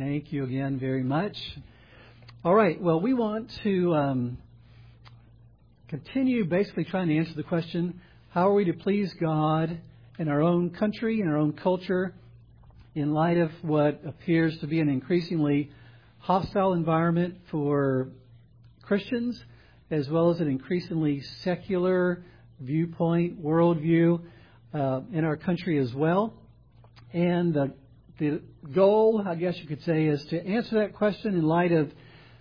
Thank you again very much. All right. Well, we want to continue basically trying to answer the question, how are we to please God in our own country, in our own culture, in light of what appears to be an increasingly hostile environment for Christians, as well as an increasingly secular viewpoint, worldview in our country as well. And the goal, I guess you could say, is to answer that question in light of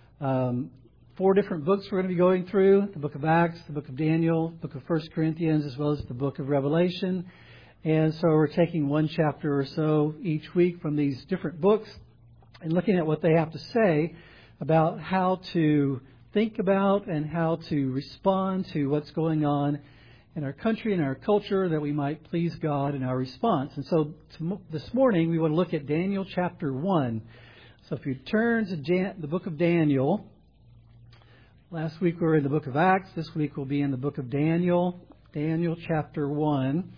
4 different books we're going to be going through: the book of Acts, the book of Daniel, the book of 1 Corinthians, as well as the book of Revelation. And so we're taking one chapter or so each week from these different books and looking at what they have to say about how to think about and how to respond to what's going on in our country and our culture, that we might please God in our response. And so this morning we want to look at Daniel chapter 1. So if you turn to the book of Daniel, last week we were in the book of Acts, this week we'll be in the book of Daniel, Daniel chapter 1.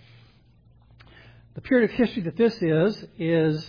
The period of history that this is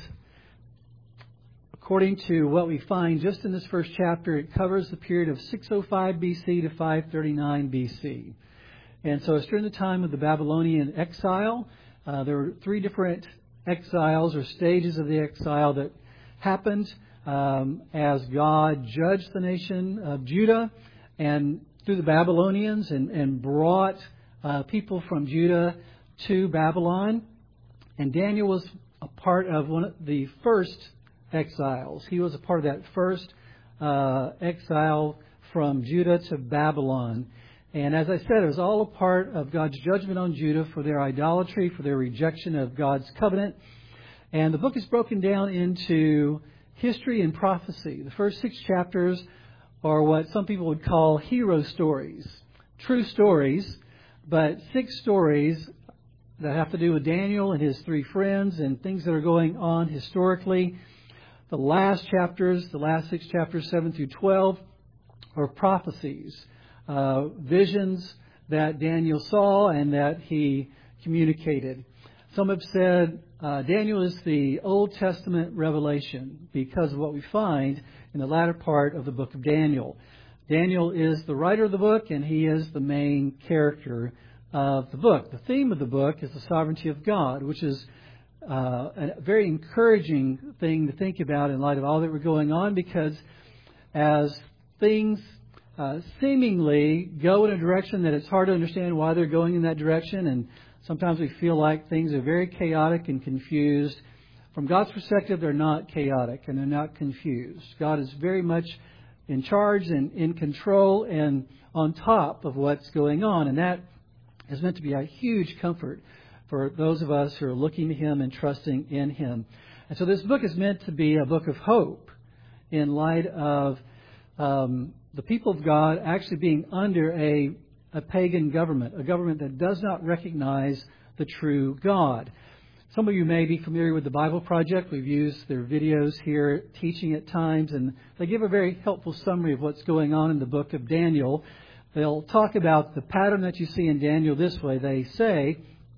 according to what we find just in this first chapter, it covers the period of 605 BC to 539 BC. And so it's during the time of the Babylonian exile. There were 3 different exiles or stages of the exile that happened as God judged the nation of Judah and through the Babylonians and brought people from Judah to Babylon. And Daniel was a part of one of the first exiles. He was a part of that first exile from Judah to Babylon. And as I said, it was all a part of God's judgment on Judah for their idolatry, for their rejection of God's covenant. And the book is broken down into history and prophecy. The first 6 chapters are what some people would call hero stories. True stories, but 6 stories that have to do with Daniel and his 3 friends and things that are going on historically. The last chapters, the last 6 chapters, 7 through 12, are prophecies. Visions that Daniel saw and that he communicated. Some have said Daniel is the Old Testament revelation because of what we find in the latter part of the book of Daniel. Daniel is the writer of the book, and he is the main character of the book. The theme of the book is the sovereignty of God, which is a very encouraging thing to think about in light of all that was going on, because as things seemingly go in a direction that it's hard to understand why they're going in that direction, and sometimes we feel like things are very chaotic and confused. From God's perspective, they're not chaotic and they're not confused. God is very much in charge and in control and on top of what's going on, and that is meant to be a huge comfort for those of us who are looking to Him and trusting in Him. And so this book is meant to be a book of hope in light of the people of God actually being under a pagan government, a government that does not recognize the true God. Some of you may be familiar with the Bible Project. We've used their videos here teaching at times, and they give a very helpful summary of what's going on in the book of Daniel. They'll talk about the pattern that you see in Daniel this way. They say,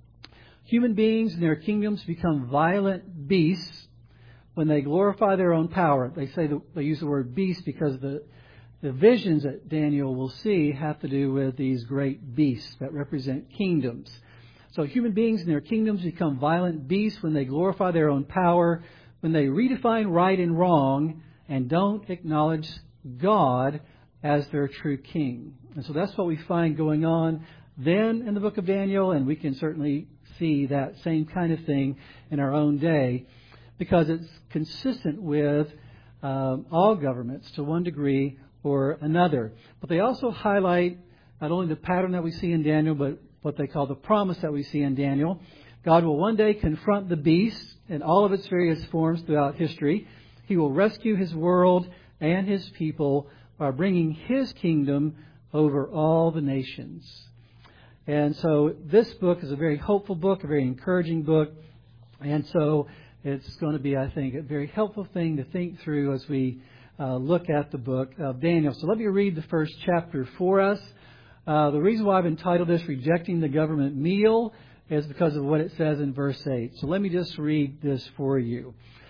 human beings and their kingdoms become violent beasts when they glorify their own power. They say they use the word beast because the visions that Daniel will see have to do with these great beasts that represent kingdoms. So human beings and their kingdoms become violent beasts when they glorify their own power, when they redefine right and wrong and don't acknowledge God as their true king. And so that's what we find going on then in the book of Daniel, and we can certainly see that same kind of thing in our own day because it's consistent with all governments to one degree or another. But they also highlight not only the pattern that we see in Daniel, but what they call the promise that we see in Daniel. God will one day confront the beast in all of its various forms throughout history. He will rescue His world and His people by bringing His kingdom over all the nations. And so this book is a very hopeful book, a very encouraging book. And so it's going to be, I think, a very helpful thing to think through as we look at the book of Daniel. So let me read the first chapter for us. The reason why I've entitled this Rejecting the Government Meal is because of what it says in verse 8. So let me just read this for you.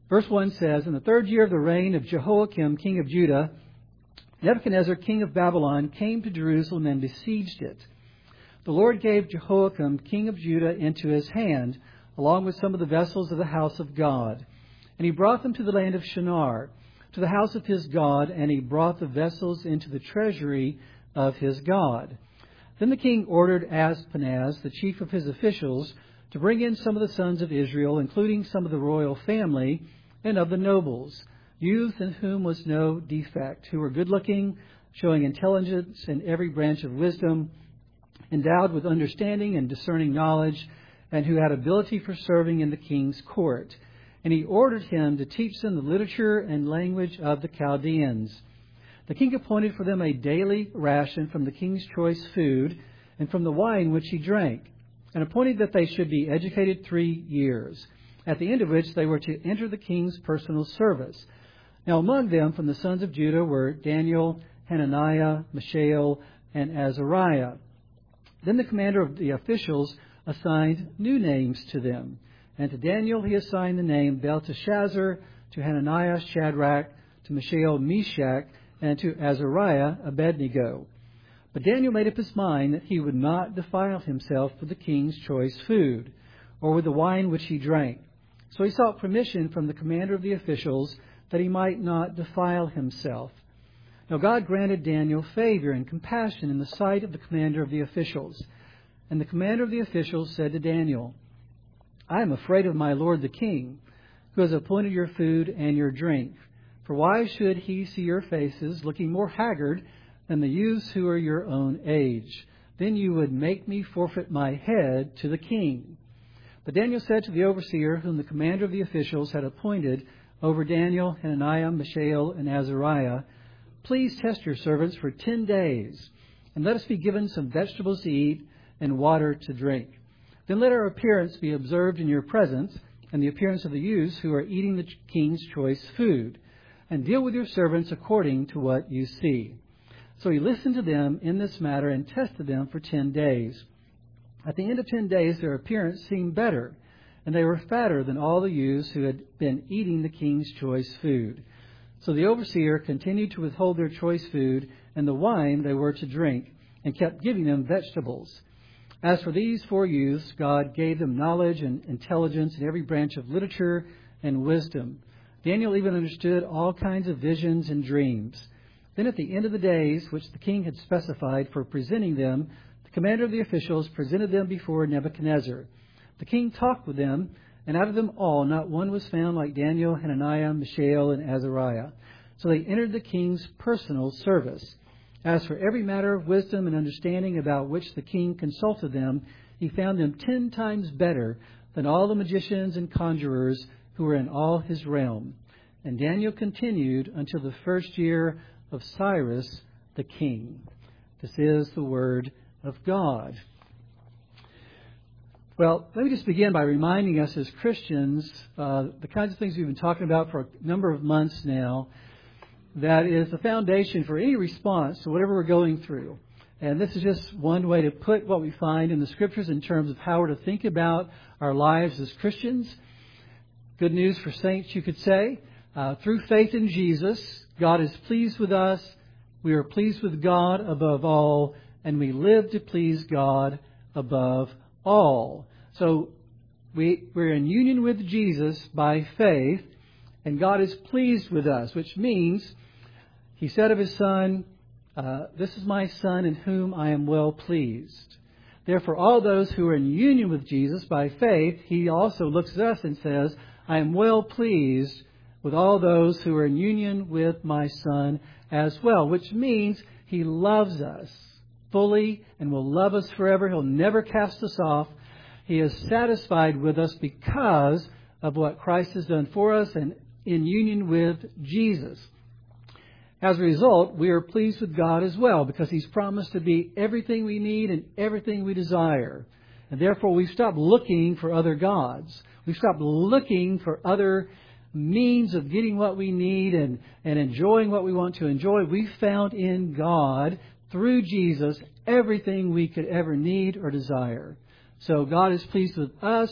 Verse 1 says, "In the 3rd year of the reign of Jehoiakim, king of Judah, Nebuchadnezzar, king of Babylon, came to Jerusalem and besieged it. The Lord gave Jehoiakim, king of Judah, into his hand, along with some of the vessels of the house of God. And he brought them to the land of Shinar, to the house of his God, and he brought the vessels into the treasury of his God. Then the king ordered Ashpenaz, the chief of his officials, to bring in some of the sons of Israel, including some of the royal family and of the nobles, youths in whom was no defect, who were good-looking, showing intelligence in every branch of wisdom, endowed with understanding and discerning knowledge, and who had ability for serving in the king's court. And he ordered him to teach them the literature and language of the Chaldeans. The king appointed for them a daily ration from the king's choice food and from the wine which he drank, and appointed that they should be educated 3 years, at the end of which they were to enter the king's personal service. Now among them from the sons of Judah were Daniel, Hananiah, Mishael, and Azariah. Then the commander of the officials assigned new names to them. And to Daniel he assigned the name Belteshazzar, to Hananiah Shadrach, to Mishael Meshach, and to Azariah Abednego. But Daniel made up his mind that he would not defile himself with the king's choice food, or with the wine which he drank. So he sought permission from the commander of the officials that he might not defile himself. Now God granted Daniel favor and compassion in the sight of the commander of the officials. And the commander of the officials said to Daniel, "I am afraid of my lord the king, who has appointed your food and your drink. For why should he see your faces looking more haggard than the youths who are your own age? Then you would make me forfeit my head to the king." But Daniel said to the overseer, whom the commander of the officials had appointed over Daniel, Hananiah, Mishael, and Azariah, "Please test your servants for 10 days, and let us be given some vegetables to eat and water to drink. Then let our appearance be observed in your presence, and the appearance of the youths who are eating the king's choice food, and deal with your servants according to what you see." So he listened to them in this matter and tested them for 10 days. At the end of 10 days, their appearance seemed better, and they were fatter than all the youths who had been eating the king's choice food. So the overseer continued to withhold their choice food and the wine they were to drink, and kept giving them vegetables. As for these 4 youths, God gave them knowledge and intelligence in every branch of literature and wisdom. Daniel even understood all kinds of visions and dreams. Then at the end of the days, which the king had specified for presenting them, the commander of the officials presented them before Nebuchadnezzar. The king talked with them, and out of them all not one was found like Daniel, Hananiah, Mishael, and Azariah. So they entered the king's personal service. As for every matter of wisdom and understanding about which the king consulted them, he found them 10 times better than all the magicians and conjurers who were in all his realm. And Daniel continued until the 1st year of Cyrus the king. This is the word of God. Well, let me just begin by reminding us as Christians, the kinds of things we've been talking about for a number of months now, that is the foundation for any response to whatever we're going through. And this is just one way to put what we find in the Scriptures in terms of how we're to think about our lives as Christians. Good news for saints, you could say. Through faith in Jesus, God is pleased with us. We are pleased with God above all, and we live to please God above all. So we're in union with Jesus by faith, and God is pleased with us, which means He said of His Son, "This is my Son in whom I am well pleased." Therefore, all those who are in union with Jesus by faith, He also looks at us and says, "I am well pleased with all those who are in union with my Son as well," which means He loves us fully and will love us forever. He'll never cast us off. He is satisfied with us because of what Christ has done for us and in union with Jesus. As a result, we are pleased with God as well because He's promised to be everything we need and everything we desire. And therefore, we've stopped looking for other gods. We've stopped looking for other means of getting what we need and enjoying what we want to enjoy. We've found in God, through Jesus, everything we could ever need or desire. So God is pleased with us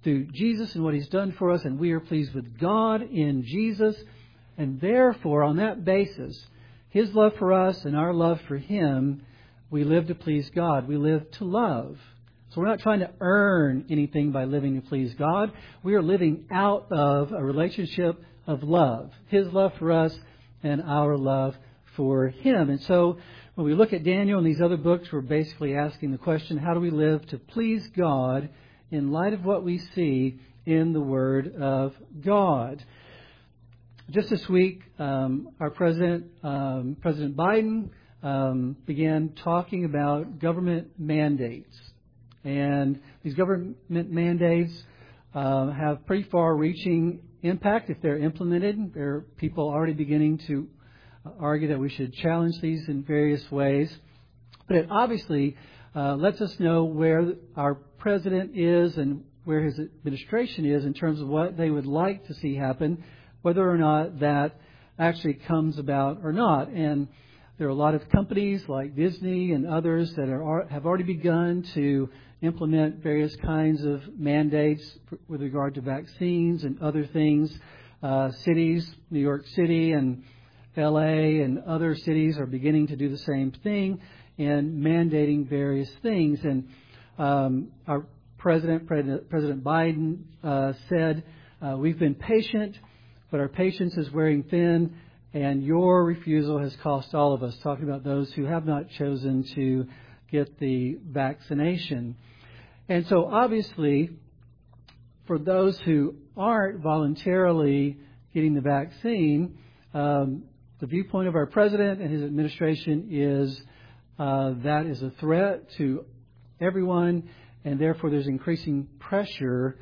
through Jesus and what He's done for us, and we are pleased with God in Jesus. And therefore, on that basis, His love for us and our love for Him, we live to please God. We live to love. So we're not trying to earn anything by living to please God. We are living out of a relationship of love. His love for us and our love for Him. And so when we look at Daniel and these other books, we're basically asking the question, how do we live to please God in light of what we see in the Word of God? Just this week, our President Biden, began talking about government mandates. And these government mandates have pretty far-reaching impact if they're implemented. There are people already beginning to argue that we should challenge these in various ways. But it obviously lets us know where our president is and where his administration is in terms of what they would like to see happen, whether or not that actually comes about or not. And there are a lot of companies like Disney and others that have already begun to implement various kinds of mandates with regard to vaccines and other things. Cities, New York City and LA and other cities are beginning to do the same thing and mandating various things. And our President Biden said, we've been patient, but our patience is wearing thin, and your refusal has cost all of us, talking about those who have not chosen to get the vaccination. And so obviously, for those who aren't voluntarily getting the vaccine, the viewpoint of our president and his administration is that is a threat to everyone, and therefore there's increasing pressure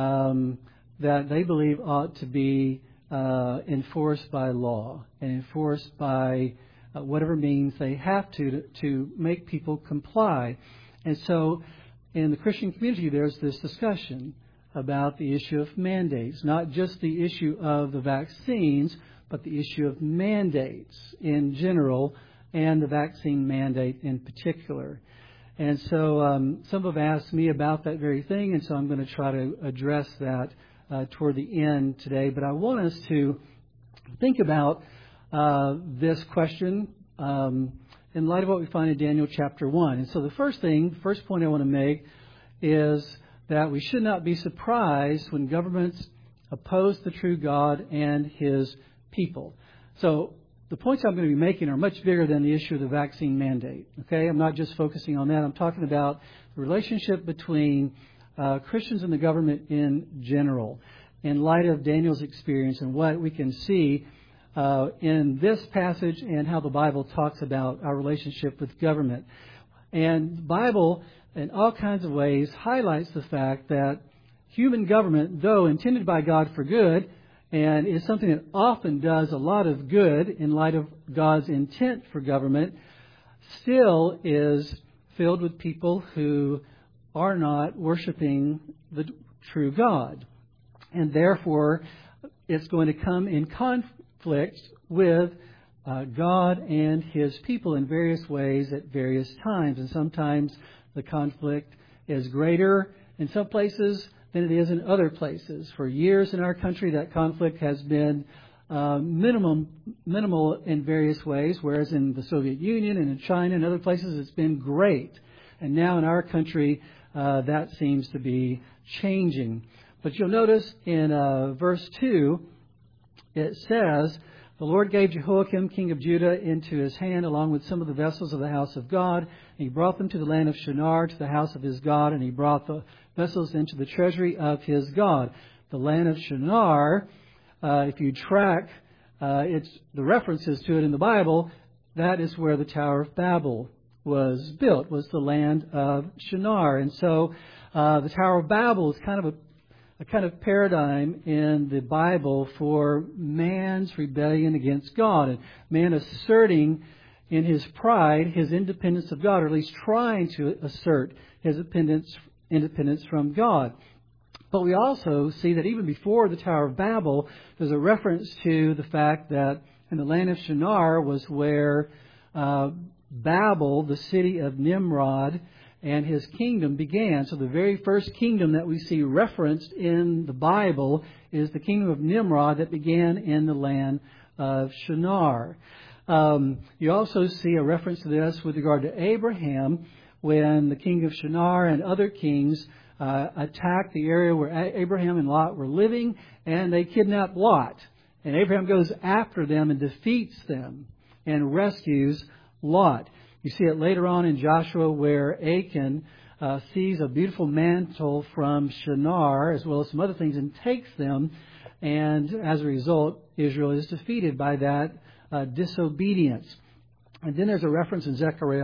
that they believe ought to be enforced by law and enforced by whatever means they have to make people comply. And so in the Christian community, there's this discussion about the issue of mandates, not just the issue of the vaccines, but the issue of mandates in general and the vaccine mandate in particular. And so some have asked me about that very thing, and so I'm going to try to address that toward the end today. But I want us to think about this question in light of what we find in Daniel chapter 1. And so the first point I want to make is that we should not be surprised when governments oppose the true God and His people. So the points I'm going to be making are much bigger than the issue of the vaccine mandate. Okay, I'm not just focusing on that. I'm talking about the relationship between Christians and the government in general, in light of Daniel's experience and what we can see in this passage and how the Bible talks about our relationship with government. And the Bible, in all kinds of ways, highlights the fact that human government, though intended by God for good, and is something that often does a lot of good in light of God's intent for government, still is filled with people who are not worshiping the true God. And therefore, it's going to come in conflict with God and His people in various ways at various times. And sometimes the conflict is greater in some places than it is in other places. For years in our country, that conflict has been minimal in various ways, whereas in the Soviet Union and in China and other places, it's been great. And now in our country, that seems to be changing. But you'll notice in verse 2, it says, the Lord gave Jehoiakim, king of Judah, into his hand, along with some of the vessels of the house of God. And he brought them to the land of Shinar, to the house of his God, and he brought the vessels into the treasury of his God. The land of Shinar, if you track the references to it in the Bible, that is where the Tower of Babel was built, was the land of Shinar. And so the Tower of Babel is kind of a kind of paradigm in the Bible for man's rebellion against God, and man asserting in his pride his independence of God, or at least trying to assert his independence from God. But we also see that even before the Tower of Babel, there's a reference to the fact that in the land of Shinar was where Babel, the city of Nimrod, and his kingdom began. So the very first kingdom that we see referenced in the Bible is the kingdom of Nimrod that began in the land of Shinar. You also see a reference to this with regard to Abraham when the king of Shinar and other kings attacked the area where Abraham and Lot were living, and they kidnapped Lot. And Abraham goes after them and defeats them and rescues Lot. You see it later on in Joshua where Achan sees a beautiful mantle from Shinar as well as some other things and takes them. And as a result, Israel is defeated by that disobedience. And then there's a reference in Zechariah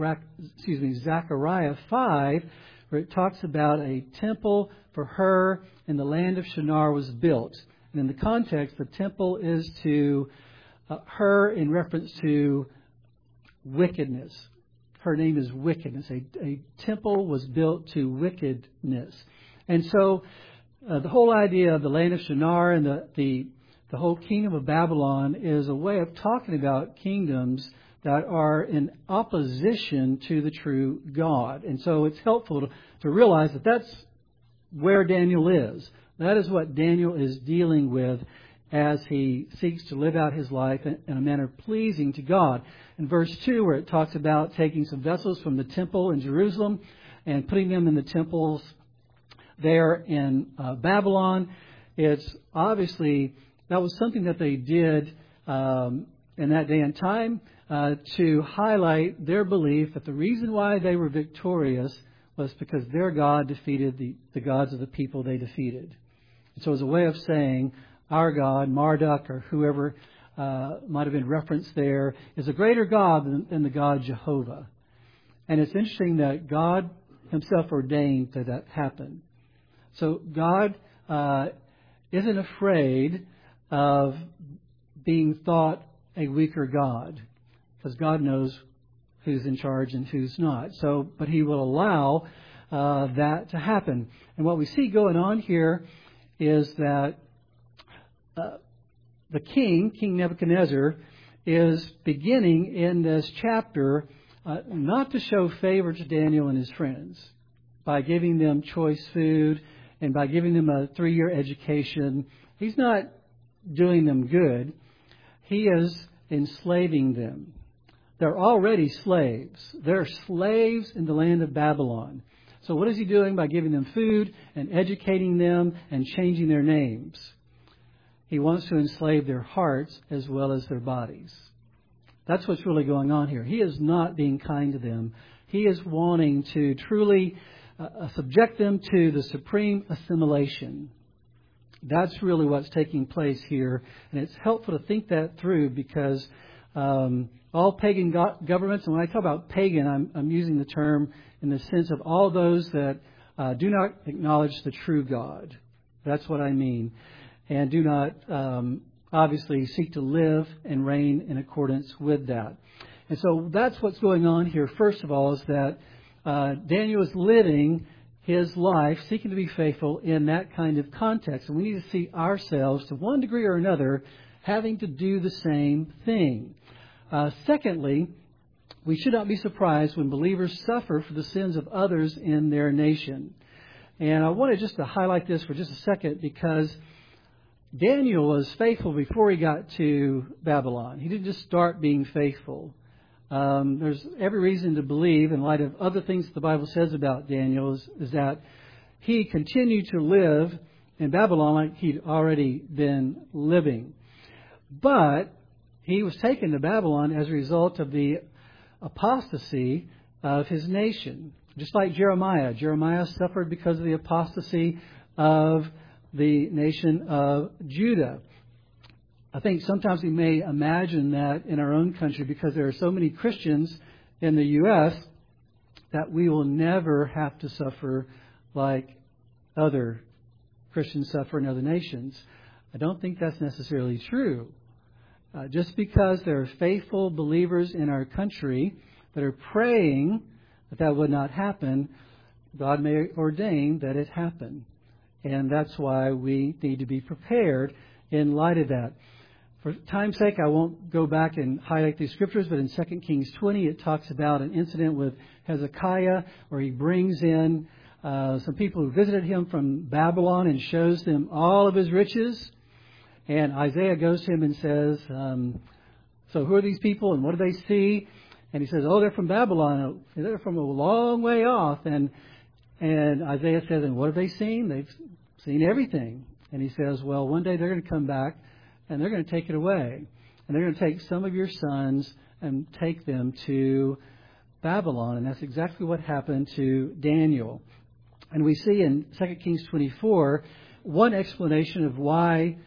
5 where it talks about a temple for her in the land of Shinar was built. And in the context, the temple is to her in reference to wickedness. Her name is wickedness. A temple was built to wickedness. And so the whole idea of the land of Shinar and the whole kingdom of Babylon is a way of talking about kingdoms that are in opposition to the true God. And so it's helpful to realize that that's where Daniel is. That is what Daniel is dealing with as he seeks to live out his life in a manner pleasing to God. In verse 2, where it talks about taking some vessels from the temple in Jerusalem and putting them in the temples there in Babylon, it's obviously that was something that they did in that day and time to highlight their belief that the reason why they were victorious was because their God defeated the gods of the people they defeated. And so it was a way of saying our God, Marduk, or whoever might have been referenced there, is a greater God than the God Jehovah. And it's interesting that God himself ordained that happen. So God isn't afraid of being thought a weaker God, because God knows who's in charge and who's not. So, but he will allow that to happen. And what we see going on here is that the King Nebuchadnezzar, is beginning in this chapter not to show favor to Daniel and his friends by giving them choice food and by giving them a 3-year education. He's not doing them good. He is enslaving them. They're already slaves. They're slaves in the land of Babylon. So what is he doing by giving them food and educating them and changing their names? He wants to enslave their hearts as well as their bodies. That's what's really going on here. He is not being kind to them. He is wanting to truly subject them to the supreme assimilation. That's really what's taking place here. And it's helpful to think that through because all pagan governments, and when I talk about pagan, I'm using the term in the sense of all those that do not acknowledge the true God. That's what I mean. And do not obviously seek to live and reign in accordance with that. And so that's what's going on here. First of all, is that Daniel is living his life, seeking to be faithful in that kind of context. And we need to see ourselves, to one degree or another, having to do the same thing. Secondly, we should not be surprised when believers suffer for the sins of others in their nation. And I wanted just to highlight this for just a second because Daniel was faithful before he got to Babylon. He didn't just start being faithful. There's every reason to believe, in light of other things the Bible says about Daniel, is that he continued to live in Babylon like he'd already been living. But he was taken to Babylon as a result of the apostasy of his nation. Just like Jeremiah. Jeremiah suffered because of the apostasy of the nation of Judah. I think sometimes we may imagine that in our own country because there are so many Christians in the U.S. that we will never have to suffer like other Christians suffer in other nations. I don't think that's necessarily true. Just because there are faithful believers in our country that are praying that would not happen, God may ordain that it happen. And that's why we need to be prepared in light of that. For time's sake, I won't go back and highlight these scriptures, but in 2 Kings 20, it talks about an incident with Hezekiah where he brings in some people who visited him from Babylon and shows them all of his riches. And Isaiah goes to him and says, so who are these people and what do they see? And he says, oh, they're from Babylon. They're from a long way off. And Isaiah says, and what have they seen? They've seen everything. And he says, well, one day they're going to come back and they're going to take it away. And they're going to take some of your sons and take them to Babylon. And that's exactly what happened to Daniel. And we see in 2 Kings 24 one explanation of why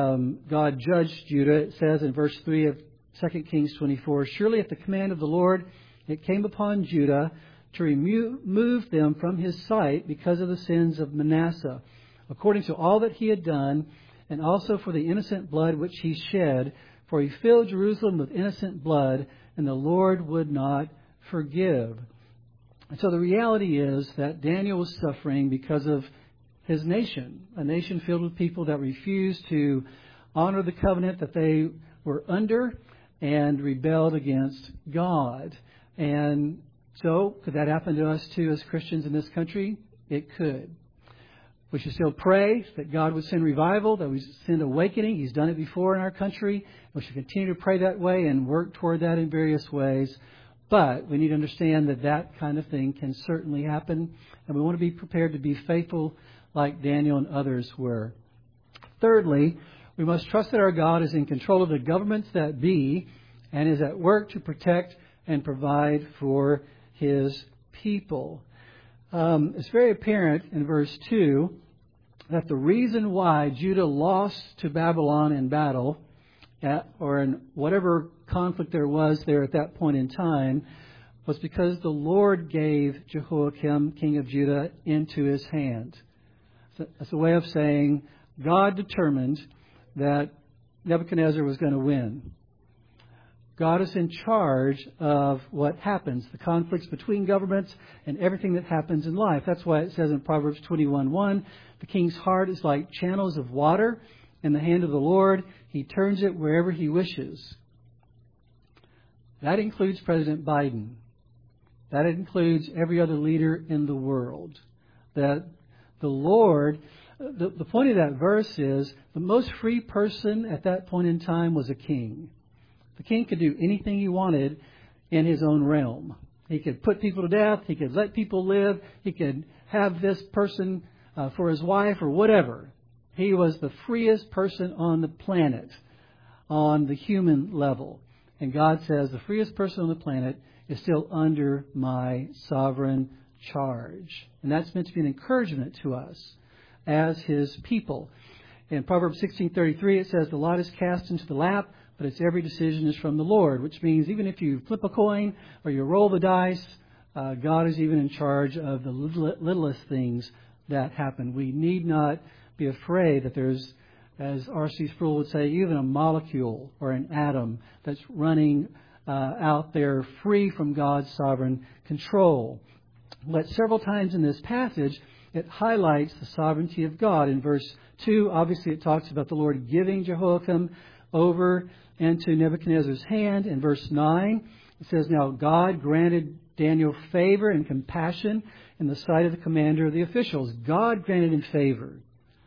God judged Judah. It says in verse 3 of 2 Kings 24, surely at the command of the Lord it came upon Judah to remove them from his sight because of the sins of Manasseh, according to all that he had done, and also for the innocent blood which he shed, for he filled Jerusalem with innocent blood, and the Lord would not forgive. And so the reality is that Daniel was suffering because of his nation, a nation filled with people that refused to honor the covenant that they were under and rebelled against God. And so, could that happen to us too as Christians in this country? It could. We should still pray that God would send revival, that we send awakening. He's done it before in our country. We should continue to pray that way and work toward that in various ways. But we need to understand that that kind of thing can certainly happen. And we want to be prepared to be faithful like Daniel and others were. Thirdly, we must trust that our God is in control of the governments that be and is at work to protect and provide for His people. It's very apparent in verse 2 that the reason why Judah lost to Babylon in battle, or in whatever conflict there was there at that point in time, was because the Lord gave Jehoiakim, king of Judah, into his hand. That's a way of saying God determined that Nebuchadnezzar was going to win. God is in charge of what happens, the conflicts between governments and everything that happens in life. That's why it says in Proverbs 21:1, the king's heart is like channels of water in the hand of the Lord. He turns it wherever he wishes. That includes President Biden. That includes every other leader in the world. That the Lord, the point of that verse is the most free person at that point in time was a king. The king could do anything he wanted in his own realm. He could put people to death. He could let people live. He could have this person for his wife or whatever. He was the freest person on the planet on the human level. And God says the freest person on the planet is still under my sovereign charge. And that's meant to be an encouragement to us as His people. In Proverbs 16:33 it says, the lot is cast into the lap, but its every decision is from the Lord, which means even if you flip a coin or you roll the dice, God is even in charge of the littlest things that happen. We need not be afraid that there's, as R.C. Sproul would say, even a molecule or an atom that's running out there free from God's sovereign control. But several times in this passage, it highlights the sovereignty of God. In verse 2, obviously it talks about the Lord giving Jehoiakim over into Nebuchadnezzar's hand. In verse 9, it says, now God granted Daniel favor and compassion in the sight of the commander of the officials. God granted him favor.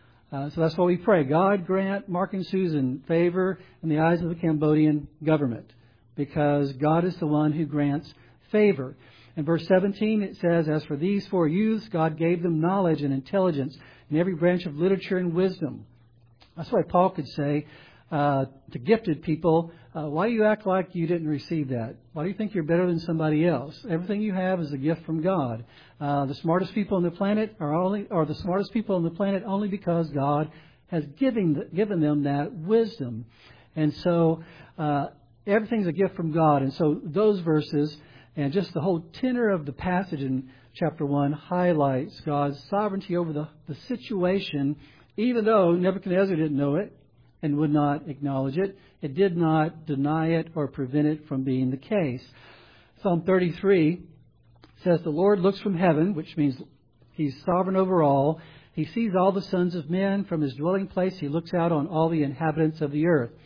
So that's why we pray. God grant Mark and Susan favor in the eyes of the Cambodian government, because God is the one who grants favor. In verse 17, it says, as for these 4 youths, God gave them knowledge and intelligence in every branch of literature and wisdom. That's why Paul could say to gifted people, why do you act like you didn't receive that? Why do you think you're better than somebody else? Everything you have is a gift from God. The smartest people on the planet are the smartest people on the planet only because God has given them that wisdom. And so everything's a gift from God. And so those verses and just the whole tenor of the passage in chapter 1 highlights God's sovereignty over the situation, even though Nebuchadnezzar didn't know it and would not acknowledge it. It did not deny it or prevent it from being the case. Psalm 33 says, the Lord looks from heaven, which means He's sovereign over all. He sees all the sons of men from His dwelling place. He looks out on all the inhabitants of the earth.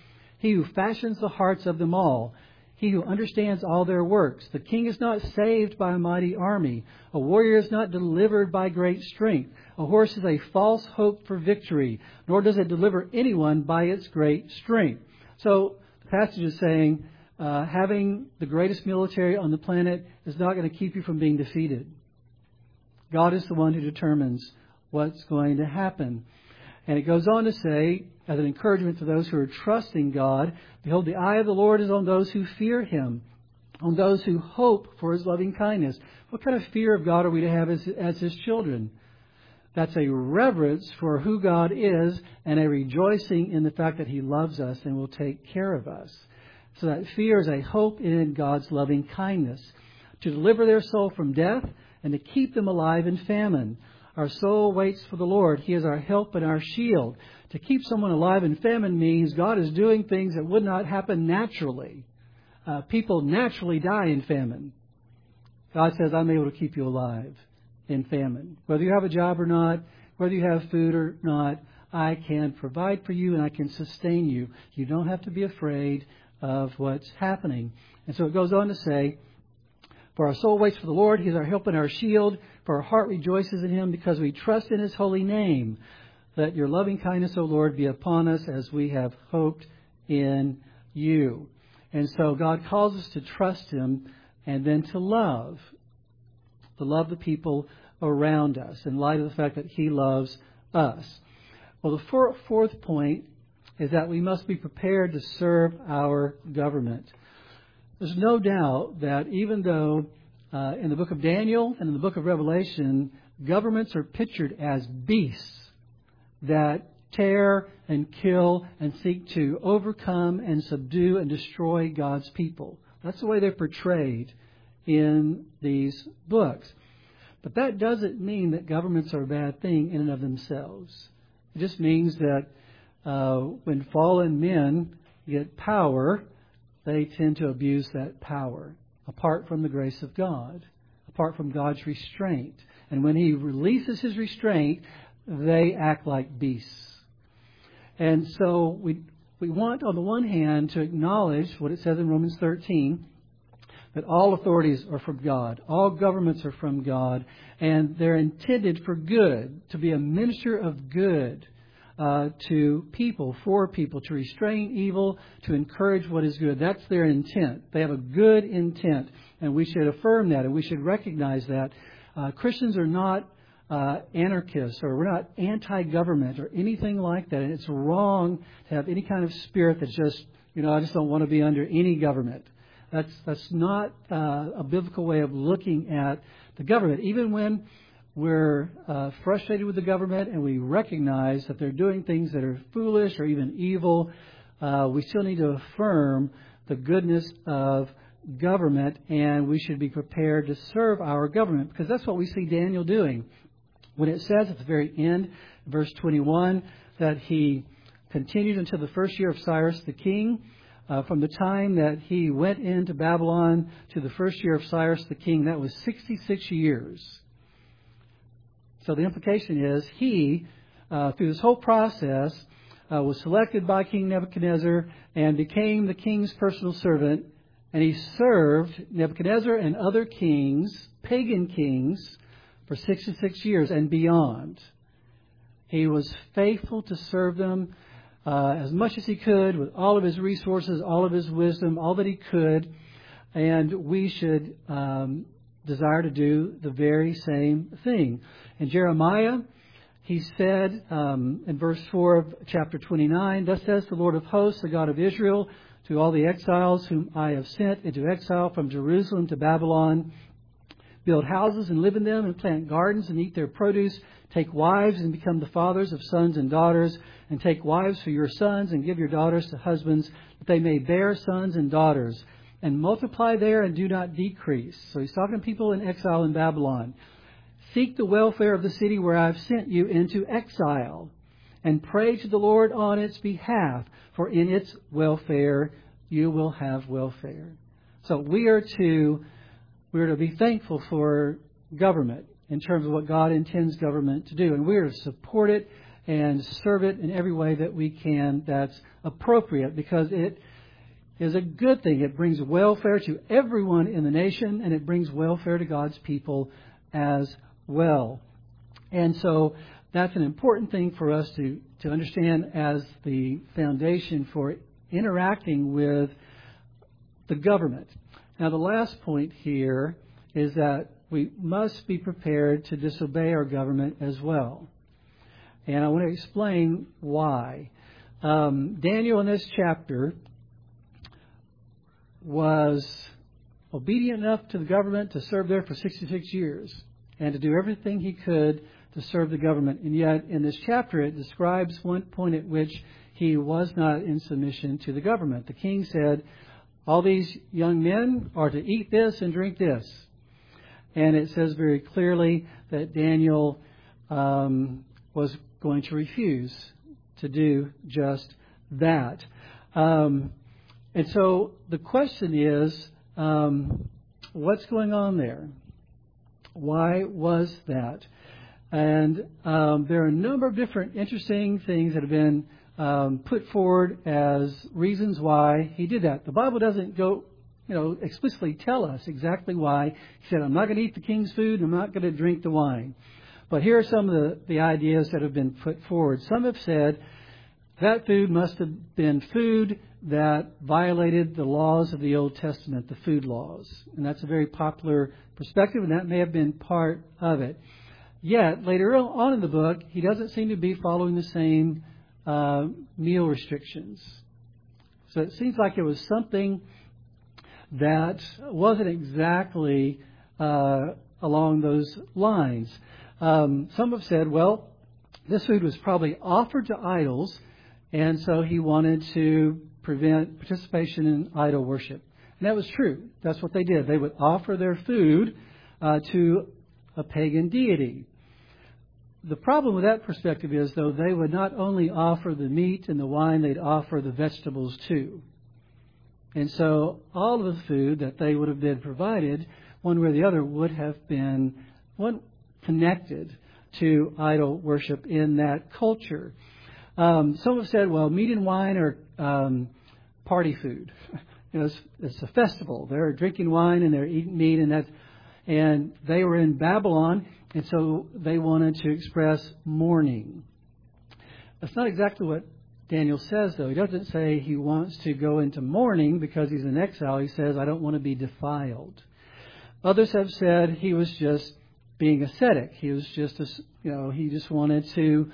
He who fashions the hearts of them all. He who understands all their works. The king is not saved by a mighty army. A warrior is not delivered by great strength. A horse is a false hope for victory, nor does it deliver anyone by its great strength. So the passage is saying having the greatest military on the planet is not going to keep you from being defeated. God is the one who determines what's going to happen. And it goes on to say, as an encouragement to those who are trusting God, behold, the eye of the Lord is on those who fear Him, on those who hope for His loving kindness. What kind of fear of God are we to have as His children? That's a reverence for who God is and a rejoicing in the fact that He loves us and will take care of us. So that fear is a hope in God's loving kindness, to deliver their soul from death and to keep them alive in famine. Our soul waits for the Lord. He is our help and our shield. To keep someone alive in famine means God is doing things that would not happen naturally. People naturally die in famine. God says, I'm able to keep you alive in famine. Whether you have a job or not, whether you have food or not, I can provide for you and I can sustain you. You don't have to be afraid of what's happening. And so it goes on to say, for our soul waits for the Lord. He is our help and our shield. For our heart rejoices in Him because we trust in His holy name. Let your loving kindness, O Lord, be upon us as we have hoped in you. And so God calls us to trust Him and then to love the people around us in light of the fact that He loves us. Well, the fourth point is that we must be prepared to serve our government. There's no doubt that even though in the book of Daniel and in the book of Revelation, governments are pictured as beasts that tear and kill and seek to overcome and subdue and destroy God's people. That's the way they're portrayed in these books. But that doesn't mean that governments are a bad thing in and of themselves. It just means that when fallen men get power, they tend to abuse that power apart from the grace of God, apart from God's restraint. And when He releases His restraint, they act like beasts. And so we want, on the one hand, to acknowledge what it says in Romans 13, that all authorities are from God, all governments are from God, and they're intended for good, to be a minister of good to people, for people, to restrain evil, to encourage what is good. That's their intent. They have a good intent, and we should affirm that, and we should recognize that. Christians are not anarchists, or we're not anti-government or anything like that. And it's wrong to have any kind of spirit that's just, I just don't want to be under any government. That's not a biblical way of looking at the government. Even when we're frustrated with the government and we recognize that they're doing things that are foolish or even evil, we still need to affirm the goodness of government, and we should be prepared to serve our government, because that's what we see Daniel doing. When it says at the very end, verse 21, that he continued until the first year of Cyrus the king, from the time that he went into Babylon to the first year of Cyrus the king, that was 66 years. So the implication is he, through this whole process, was selected by King Nebuchadnezzar and became the king's personal servant. And he served Nebuchadnezzar and other kings, pagan kings, for 66 years and beyond. He was faithful to serve them as much as he could, with all of his resources, all of his wisdom, all that he could. And we should desire to do the very same thing. In Jeremiah, he said in verse 4 of chapter 29, "Thus says the Lord of hosts, the God of Israel, to all the exiles whom I have sent into exile from Jerusalem to Babylon, build houses and live in them, and plant gardens and eat their produce. Take wives and become the fathers of sons and daughters, and take wives for your sons and give your daughters to husbands, that they may bear sons and daughters, and multiply there and do not decrease." So he's talking to people in exile in Babylon. "Seek the welfare of the city where I have sent you into exile, and pray to the Lord on its behalf, for in its welfare you will have welfare." So we are to be thankful for government in terms of what God intends government to do. And we are to support it and serve it in every way that we can that's appropriate, because it is a good thing. It brings welfare to everyone in the nation, and it brings welfare to God's people as well. And so that's an important thing for us to understand as the foundation for interacting with the government. Now, the last point here is that we must be prepared to disobey our government as well. And I want to explain why. Daniel in this chapter was obedient enough to the government to serve there for 66 years and to do everything he could to serve the government. And yet, in this chapter, it describes one point at which he was not in submission to the government. The king said, all these young men are to eat this and drink this. And it says very clearly that Daniel was going to refuse to do just that. And so the question is, what's going on there? Why was that? And there are a number of different interesting things that have been put forward as reasons why he did that. The Bible doesn't go, explicitly tell us exactly why. He said, I'm not going to eat the king's food, I'm not going to drink the wine. But here are some of the ideas that have been put forward. Some have said that food must have been food that violated the laws of the Old Testament, the food laws. And that's a very popular perspective, and that may have been part of it. Yet, later on in the book, he doesn't seem to be following the same meal restrictions. So it seems like it was something that wasn't exactly along those lines. Some have said, well, this food was probably offered to idols, and so he wanted to prevent participation in idol worship. And that was true. That's what they did. They would offer their food to a pagan deity. The problem with that perspective is, though, they would not only offer the meat and the wine, they'd offer the vegetables too. And so all of the food that they would have been provided, one way or the other, would have been connected to idol worship in that culture. Some have said, well, meat and wine are party food. It's a festival. They're drinking wine and they're eating meat, and they were in Babylon. And so they wanted to express mourning. That's not exactly what Daniel says, though. He doesn't say he wants to go into mourning because he's in exile. He says, I don't want to be defiled. Others have said he was just being ascetic. He was just, he just wanted to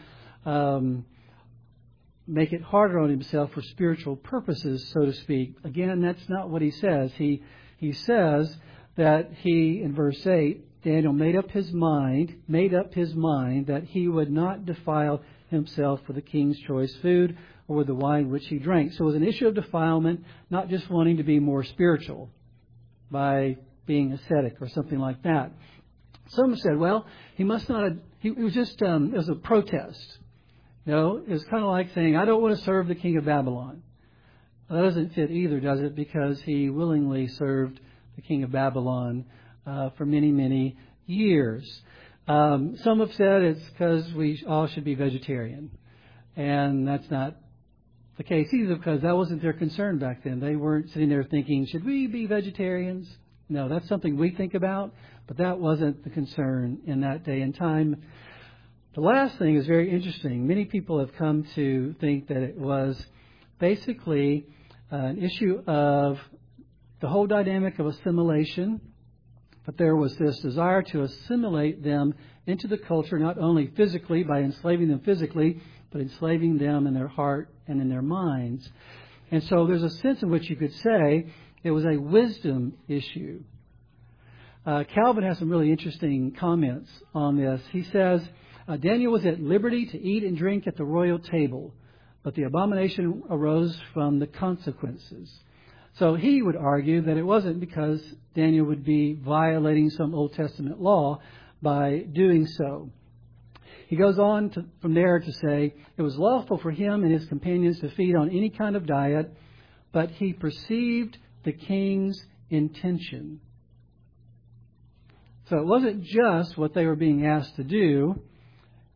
make it harder on himself for spiritual purposes, so to speak. Again, that's not what he says. He says that in verse 8, Daniel made up his mind that he would not defile himself with the king's choice food or with the wine which he drank. So it was an issue of defilement, not just wanting to be more spiritual by being ascetic or something like that. Some said, well, he must not have, it was just, it was a protest. It was kind of like saying, I don't want to serve the king of Babylon. Well, that doesn't fit either, does it? Because he willingly served the king of Babylon for many, many years. Some have said it's because we all should be vegetarian. And that's not the case either, because that wasn't their concern back then. They weren't sitting there thinking, should we be vegetarians? No, that's something we think about, but that wasn't the concern in that day and time. The last thing is very interesting. Many people have come to think that it was basically an issue of the whole dynamic of assimilation, but there was this desire to assimilate them into the culture, not only physically by enslaving them physically, but enslaving them in their heart and in their minds. And so there's a sense in which you could say it was a wisdom issue. Calvin has some really interesting comments on this. He says, Daniel was at liberty to eat and drink at the royal table, but the abomination arose from the consequences. So he would argue that it wasn't because Daniel would be violating some Old Testament law by doing so. He goes on from there to say, it was lawful for him and his companions to feed on any kind of diet, but he perceived the king's intention. So it wasn't just what they were being asked to do.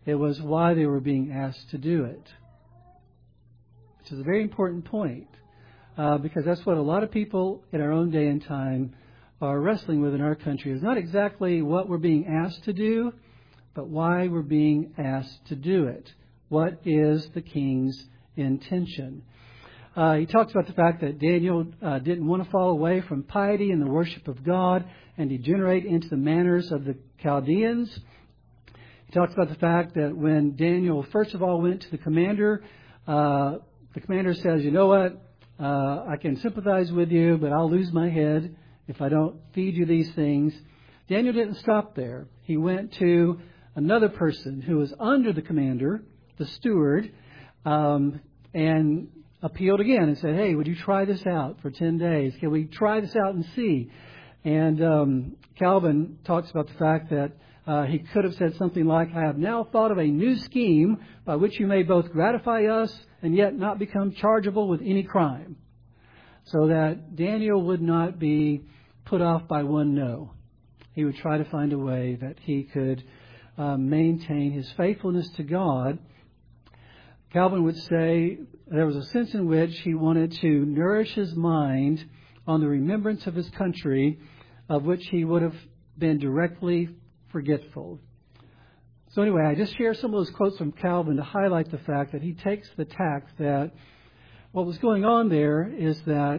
It was why they were being asked to do it. Which is a very important point. Because that's what a lot of people in our own day and time are wrestling with in our country. It's not exactly what we're being asked to do, but why we're being asked to do it. What is the king's intention? He talks about the fact that Daniel didn't want to fall away from piety and the worship of God and degenerate into the manners of the Chaldeans. He talks about the fact that when Daniel first of all went to the commander says, you know what, I can sympathize with you, but I'll lose my head if I don't feed you these things. Daniel didn't stop there. He went to another person who was under the commander, the steward, and appealed again and said, hey, would you try this out for 10 days? Can we try this out and see? And Calvin talks about the fact that he could have said something like, I have now thought of a new scheme by which you may both gratify us and yet not become chargeable with any crime. So that Daniel would not be put off by one no. He would try to find a way that he could maintain his faithfulness to God. Calvin would say there was a sense in which he wanted to nourish his mind on the remembrance of his country, of which he would have been directly forgetful. So anyway, I just share some of those quotes from Calvin to highlight the fact that he takes the tack that what was going on there is that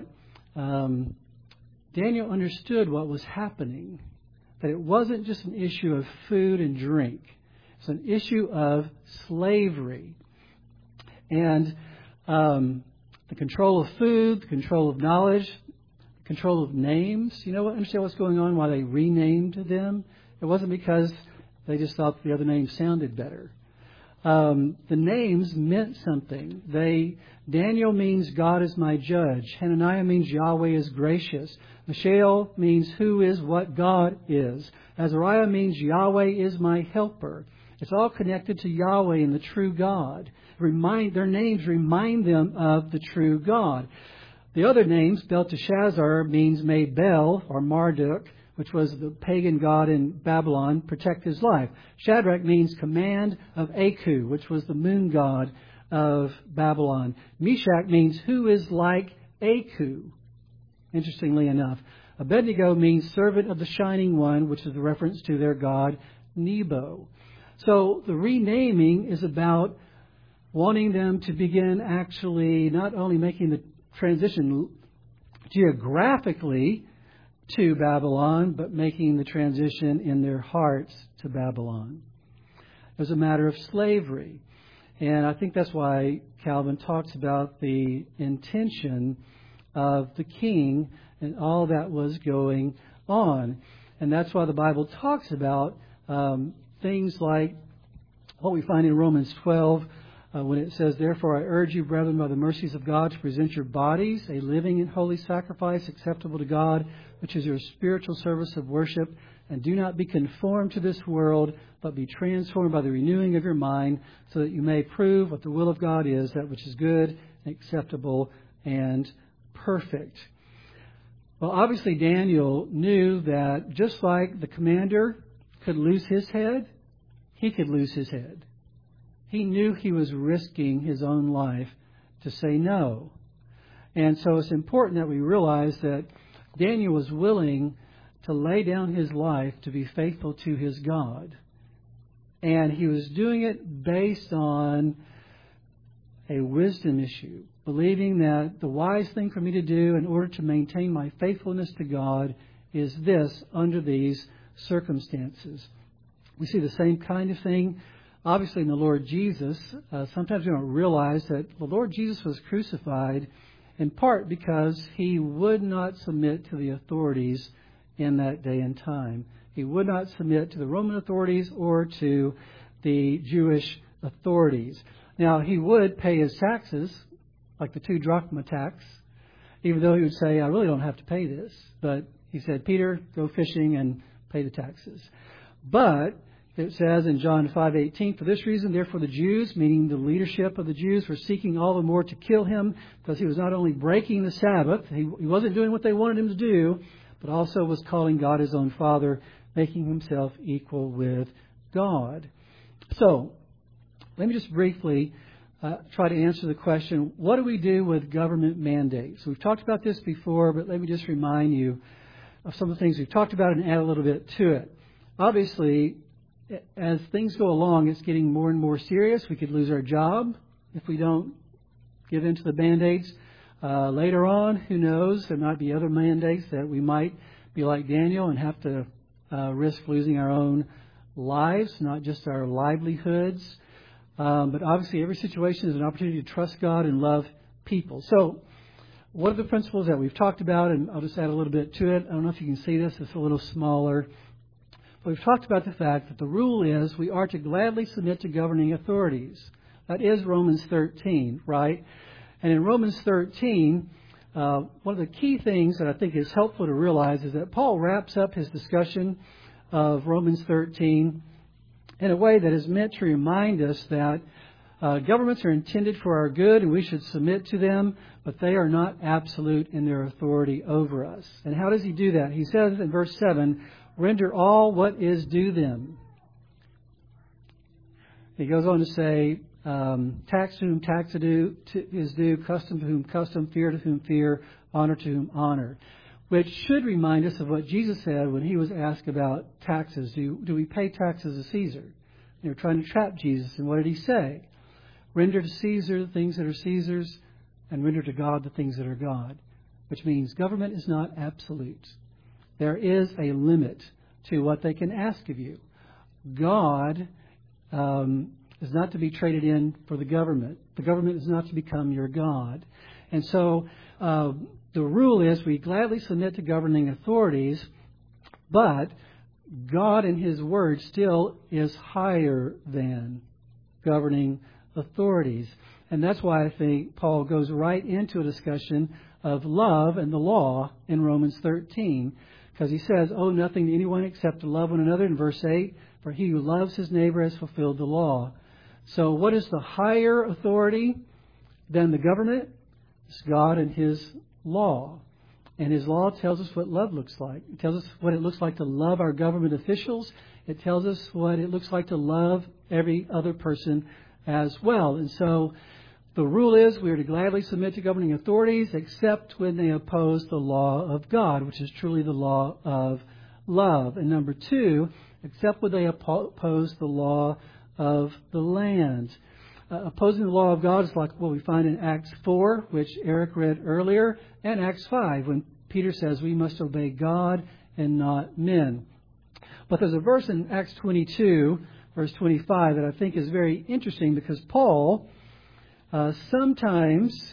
Daniel understood what was happening, that it wasn't just an issue of food and drink. It's an issue of slavery. And the control of food, the control of knowledge, the control of names. You know what? Understand what's going on? Why they renamed them? It wasn't because they just thought the other names sounded better. The names meant something. Daniel means God is my judge. Hananiah means Yahweh is gracious. Mishael means who is what God is. Azariah means Yahweh is my helper. It's all connected to Yahweh and the true God. Their names remind them of the true God. The other names, Belteshazzar means may Bel or Marduk, which was the pagan god in Babylon, protect his life. Shadrach means command of Aku, which was the moon god of Babylon. Meshach means who is like Aku, interestingly enough. Abednego means servant of the shining one, which is a reference to their god Nebo. So the renaming is about wanting them to begin actually not only making the transition geographically to Babylon, but making the transition in their hearts to Babylon. It was a matter of slavery. And I think that's why Calvin talks about the intention of the king and all that was going on. And that's why the Bible talks about things like what we find in Romans 12, when it says, therefore I urge you, brethren, by the mercies of God, to present your bodies a living and holy sacrifice acceptable to God, which is your spiritual service of worship. And do not be conformed to this world, but be transformed by the renewing of your mind, so that you may prove what the will of God is, that which is good, and acceptable, and perfect. Well, obviously Daniel knew that just like the commander could lose his head, he could lose his head. He knew he was risking his own life to say no. And so it's important that we realize that Daniel was willing to lay down his life to be faithful to his God. And he was doing it based on a wisdom issue, believing that the wise thing for me to do in order to maintain my faithfulness to God is this under these circumstances. We see the same kind of thing, obviously, in the Lord Jesus. Sometimes we don't realize that the Lord Jesus was crucified in part because he would not submit to the authorities in that day and time. He would not submit to the Roman authorities or to the Jewish authorities. Now, he would pay his taxes, like the 2 drachma tax, even though he would say, I really don't have to pay this. But he said, Peter, go fishing and pay the taxes. But it says in John 5:18, for this reason, therefore, the Jews, meaning the leadership of the Jews, were seeking all the more to kill him, because he was not only breaking the Sabbath, he wasn't doing what they wanted him to do, but also was calling God his own Father, making himself equal with God. So, Let me just briefly try to answer the question, what do we do with government mandates? We've talked about this before, but let me just remind you of some of the things we've talked about and add a little bit to it. Obviously, as things go along, it's getting more and more serious. We could lose our job if we don't give in to the mandates. Later on, who knows, there might be other mandates that we might be like Daniel and have to risk losing our own lives, not just our livelihoods. But obviously, every situation is an opportunity to trust God and love people. So, what are the principles that we've talked about? And I'll just add a little bit to it. I don't know if you can see this. It's a little smaller. But we've talked about the fact that the rule is we are to gladly submit to governing authorities. That is Romans 13, right? And in Romans 13, one of the key things that I think is helpful to realize is that Paul wraps up his discussion of Romans 13 in a way that is meant to remind us that governments are intended for our good and we should submit to them, but they are not absolute in their authority over us. And how does he do that? He says in verse 7, render all what is due them. He goes on to say, tax to whom tax is due, custom to whom custom, fear to whom fear, honor to whom honor. Which should remind us of what Jesus said when he was asked about taxes. Do we pay taxes to Caesar? They were trying to trap Jesus. And what did he say? Render to Caesar the things that are Caesar's, and render to God the things that are God. Which means government is not absolute. There is a limit to what they can ask of you. God is not to be traded in for the government. The government is not to become your God. And so the rule is we gladly submit to governing authorities, but God in His Word still is higher than governing authorities. And that's why I think Paul goes right into a discussion of love and the law in Romans 13. Because he says, owe nothing to anyone except to love one another in verse 8. For he who loves his neighbor has fulfilled the law. So what is the higher authority than the government? It's God and His law. And His law tells us what love looks like. It tells us what it looks like to love our government officials. It tells us what it looks like to love every other person as well. And so the rule is we are to gladly submit to governing authorities except when they oppose the law of God, which is truly the law of love. And number 2, except when they oppose the law of the land. Opposing the law of God is like what we find in Acts 4, which Eric read earlier, and Acts 5, when Peter says we must obey God and not men. But there's a verse in Acts 22, verse 25, that I think is very interesting because Paul sometimes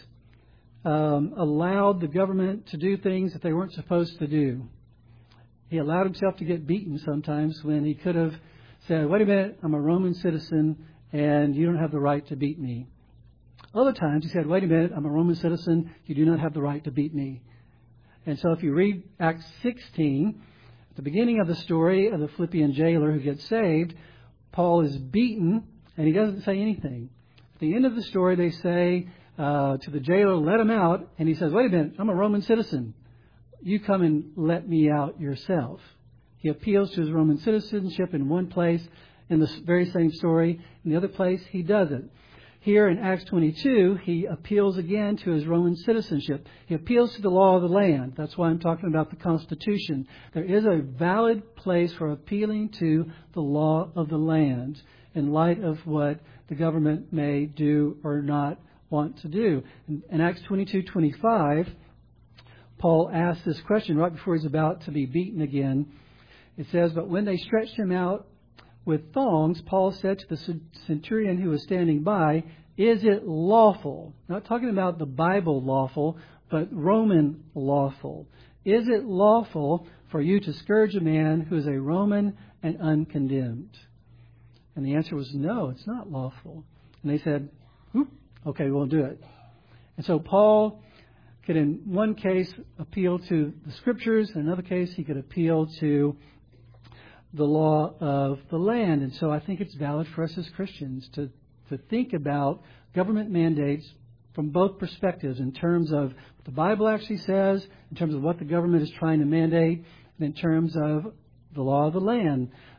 allowed the government to do things that they weren't supposed to do. He allowed himself to get beaten sometimes when he could have said, wait a minute, I'm a Roman citizen and you don't have the right to beat me. Other times he said, wait a minute, I'm a Roman citizen, you do not have the right to beat me. And so if you read Acts 16, at the beginning of the story of the Philippian jailer who gets saved, Paul is beaten and he doesn't say anything. At the end of the story, they say to the jailer, let him out. And he says, wait a minute, I'm a Roman citizen. You come and let me out yourself. He appeals to his Roman citizenship in one place in the very same story. In the other place, he doesn't. Here in Acts 22, he appeals again to his Roman citizenship. He appeals to the law of the land. That's why I'm talking about the Constitution. There is a valid place for appealing to the law of the land in light of what the government may do or not want to do. In Acts 22:25, Paul asks this question right before he's about to be beaten again. It says, but when they stretched him out with thongs, Paul said to the centurion who was standing by, is it lawful? Not talking about the Bible lawful, but Roman lawful. Is it lawful for you to scourge a man who is a Roman and uncondemned? And the answer was, no, it's not lawful. And they said, okay, we'll do it. And so Paul could in one case appeal to the Scriptures. In another case, he could appeal to the law of the land. And so I think it's valid for us as Christians to think about government mandates from both perspectives in terms of what the Bible actually says, in terms of what the government is trying to mandate, and in terms of the law of the land.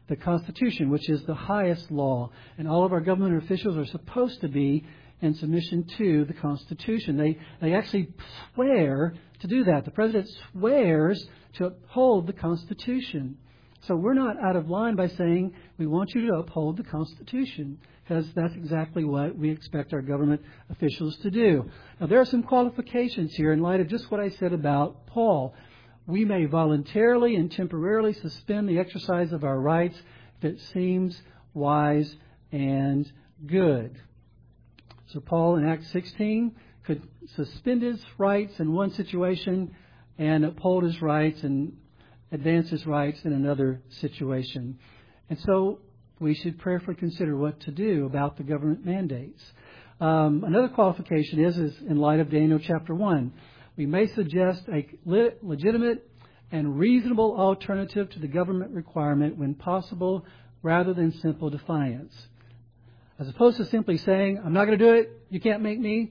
the Constitution, which is the highest law. And all of our government officials are supposed to be in submission to the Constitution. They actually swear to do that. The President swears to uphold the Constitution. So we're not out of line by saying we want you to uphold the Constitution, because that's exactly what we expect our government officials to do. Now, there are some qualifications here in light of just what I said about Paul. We may voluntarily and temporarily suspend the exercise of our rights if it seems wise and good. So Paul in Acts 16 could suspend his rights in one situation and uphold his rights and advance his rights in another situation. And so we should prayerfully consider what to do about the government mandates. Another qualification is in light of Daniel chapter 1. We may suggest a legitimate and reasonable alternative to the government requirement when possible, rather than simple defiance. As opposed to simply saying, I'm not going to do it, you can't make me,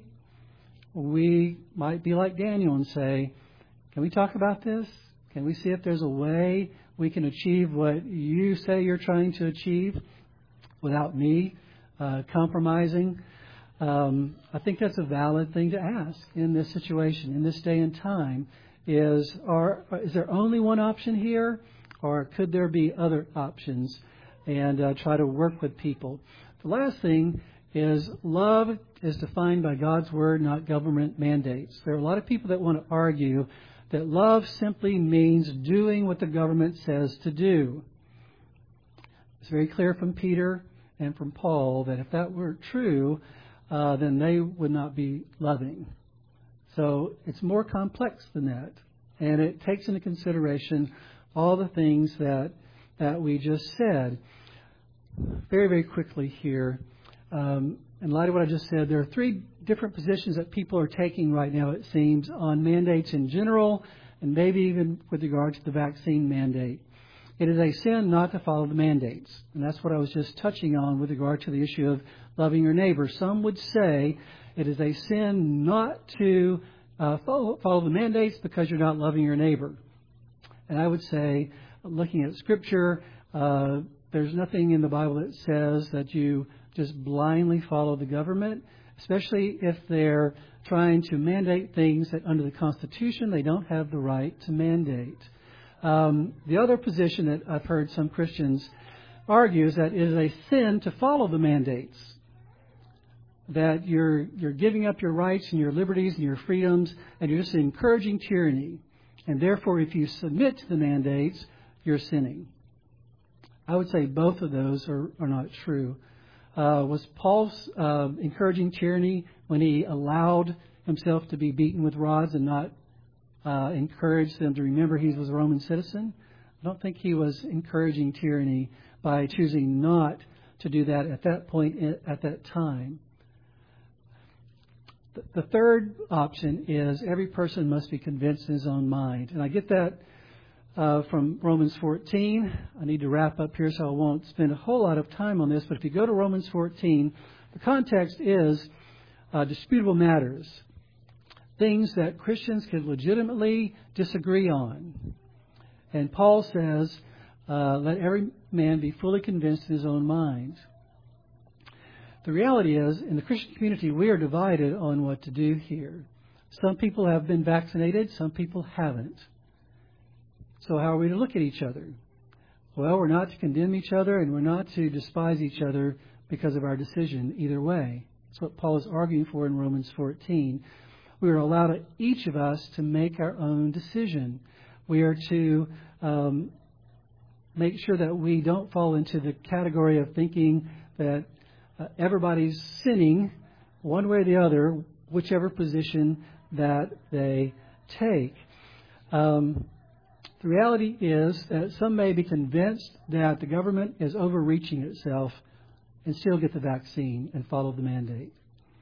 we might be like Daniel and say, can we talk about this? Can we see if there's a way we can achieve what you say you're trying to achieve without me compromising? I think that's a valid thing to ask in this situation, in this day and time. Is there only one option here, or could there be other options? And try to work with people. The last thing is love is defined by God's Word, not government mandates. There are a lot of people that want to argue that love simply means doing what the government says to do. It's very clear from Peter and from Paul that if that were true, then they would not be loving. So it's more complex than that. And it takes into consideration all the things that we just said. Very, very quickly here. In light of what I just said, there are three different positions that people are taking right now, it seems, on mandates in general, and maybe even with regard to the vaccine mandate. It is a sin not to follow the mandates. And that's what I was just touching on with regard to the issue of loving your neighbor. Some would say it is a sin not to follow the mandates because you're not loving your neighbor. And I would say, looking at Scripture, there's nothing in the Bible that says that you just blindly follow the government, especially if they're trying to mandate things that under the Constitution they don't have the right to mandate. The other position that I've heard some Christians argue is that it is a sin to follow the mandates, that you're giving up your rights and your liberties and your freedoms, and you're just encouraging tyranny. And therefore, if you submit to the mandates, you're sinning. I would say both of those are not true. Was Paul encouraging tyranny when he allowed himself to be beaten with rods and not encouraged them to remember he was a Roman citizen? I don't think he was encouraging tyranny by choosing not to do that at that point, at that time. The third option is every person must be convinced in his own mind. And I get that from Romans 14. I need to wrap up here, so I won't spend a whole lot of time on this. But if you go to Romans 14, the context is disputable matters, things that Christians can legitimately disagree on. And Paul says, let every man be fully convinced in his own mind. The reality is, in the Christian community, we are divided on what to do here. Some people have been vaccinated, some people haven't. So how are we to look at each other? Well, we're not to condemn each other, and we're not to despise each other because of our decision either way. That's what Paul is arguing for in Romans 14. We are allowed, each of us, to make our own decision. We are to make sure that we don't fall into the category of thinking that everybody's sinning one way or the other, whichever position that they take. The reality is that some may be convinced that the government is overreaching itself and still get the vaccine and follow the mandate.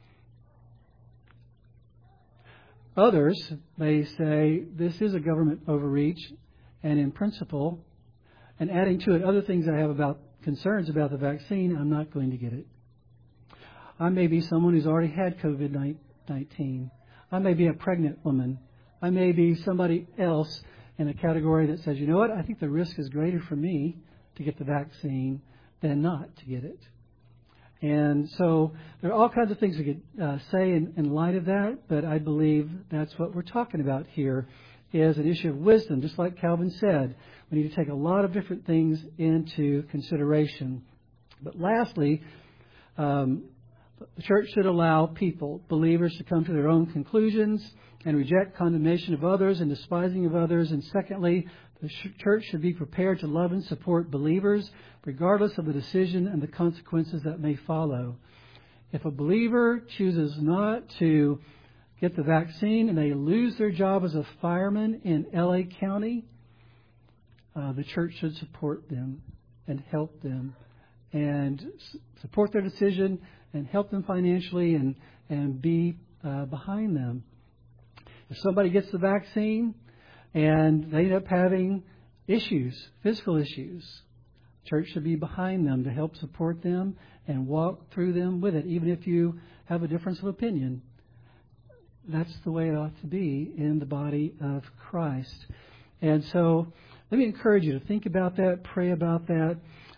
Others may say this is a government overreach, and in principle, and adding to it other things I have about concerns about the vaccine, I'm not going to get it. I may be someone who's already had COVID-19. I may be a pregnant woman. I may be somebody else in a category that says, you know what, I think the risk is greater for me to get the vaccine than not to get it. And so there are all kinds of things we could say in light of that, but I believe that's what we're talking about here is an issue of wisdom. Just like Calvin said, we need to take a lot of different things into consideration. But lastly, the church should allow people, believers, to come to their own conclusions and reject condemnation of others and despising of others. And secondly, the church should be prepared to love and support believers, regardless of the decision and the consequences that may follow. If a believer chooses not to get the vaccine and they lose their job as a fireman in L.A. County, the church should support them and help them and support their decision and help them financially and be behind them. If somebody gets the vaccine and they end up having issues, physical issues, church should be behind them to help support them and walk through them with it, even if you have a difference of opinion. That's the way it ought to be in the body of Christ. And so let me encourage you to think about that, pray about that.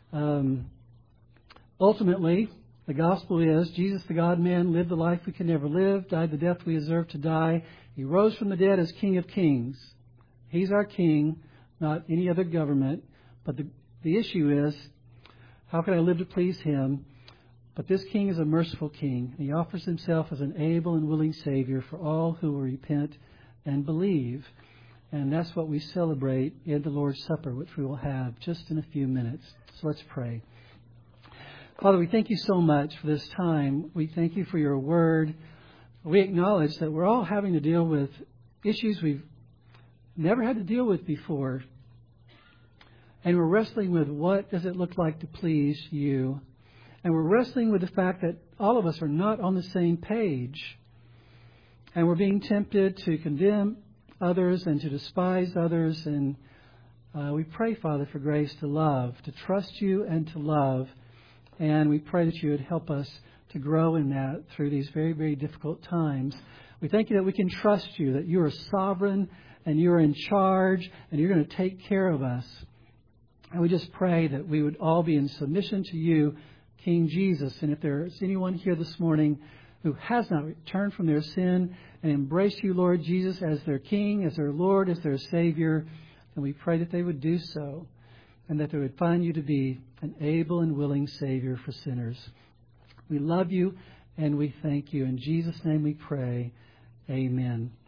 Ultimately, the gospel is Jesus, the God-man, lived the life we could never live, died the death we deserve to die. He rose from the dead as King of Kings. He's our King, not any other government. But the issue is, how can I live to please Him? But this King is a merciful King. He offers Himself as an able and willing Savior for all who will repent and believe. And that's what we celebrate in the Lord's Supper, which we will have just in a few minutes. So let's pray. Father, we thank you so much for this time. We thank you for your word. We acknowledge that we're all having to deal with issues we've never had to deal with before. And we're wrestling with what does it look like to please you. And we're wrestling with the fact that all of us are not on the same page. And we're being tempted to condemn others and to despise others. And we pray, Father, for grace to love, to trust you and to love. And we pray that you would help us to grow in that through these very, very difficult times. We thank you that we can trust you, that you are sovereign and you're in charge and you're going to take care of us. And we just pray that we would all be in submission to you, King Jesus. And if there is anyone here this morning who has not returned from their sin and embraced you, Lord Jesus, as their King, as their Lord, as their Savior, then we pray that they would do so and that they would find you to be an able and willing Savior for sinners. We love you and we thank you. In Jesus' name we pray. Amen.